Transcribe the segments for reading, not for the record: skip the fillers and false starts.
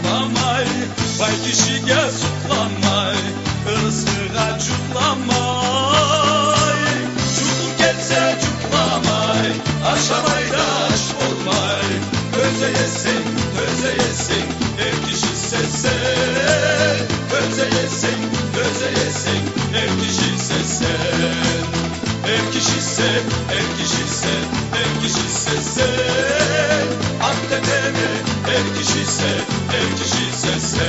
zıplamay, vay kişiye zıplamay, ırzığa cuklamay. Cukluk gelse cuklamay, aşamayda aç olmay. Öze yesin, ev kişi sese. Öze yesin, ev kişi sese. Ev kişi sese. Akdeme ev kişi sese.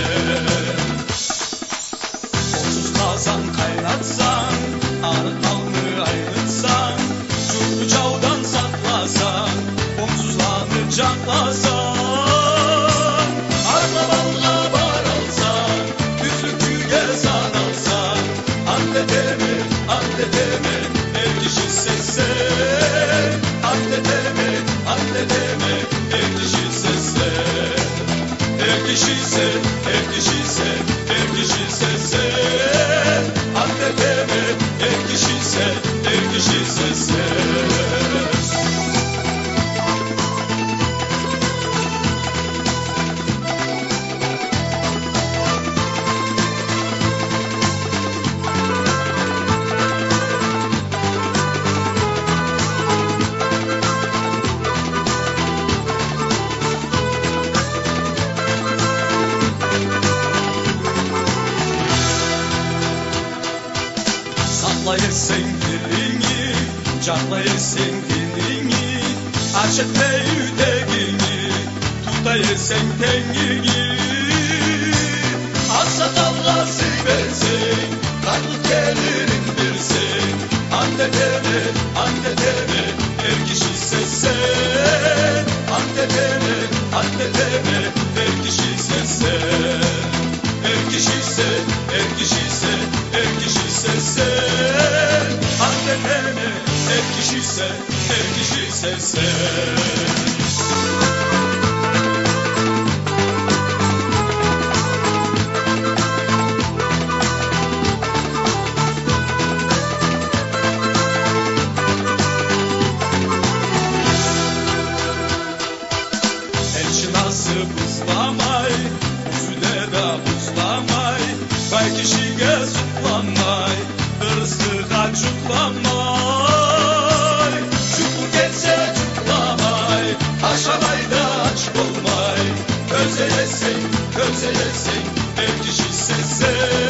30 kazan kaynatsan, anı kalını ayrıtsan, çurlu cavdan saklasan, omsuzlanır canlasan. Arla balla bar alsan, düzlüküye zan alsan, akdeme ev kişi sese. Akdeme ev kişi sese. Ev kişi sese. Akdeme ev kişi sese. Saklayırsın dilini, canlayırsın dilini, açık ve yüreğini, tutayırsın tengini. Aksa tavlası versin, kalkıp gelirin birsin. Akdeme ev kişi sese. Akdeme ev kişi sese. Ev kişi sese. Akdeme ev kişi sese. Elçinası buzlamay, üzüle de buzlamay, vay kişiye zıplamay, ırzığa cuklamay. Cukluk etse cuklamay, aşamayda aç olmay. Öze yesin, ev kişi sese.